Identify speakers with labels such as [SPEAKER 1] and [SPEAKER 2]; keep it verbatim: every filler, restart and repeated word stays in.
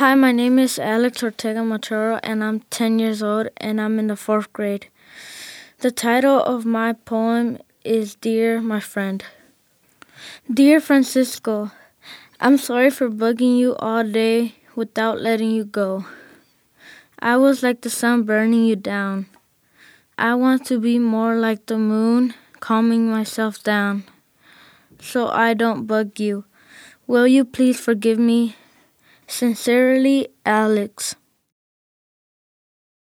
[SPEAKER 1] Hi, my name is Alex Ortega Machoro, and I'm ten years old, and I'm in the fourth grade. The title of my poem is Dear My Friend. Dear Francisco, I'm sorry for bugging you all day without letting you go. I was like the sun burning you down. I want to be more like the moon, calming myself down, so I don't bug you. Will you please forgive me? Sincerely, Alex.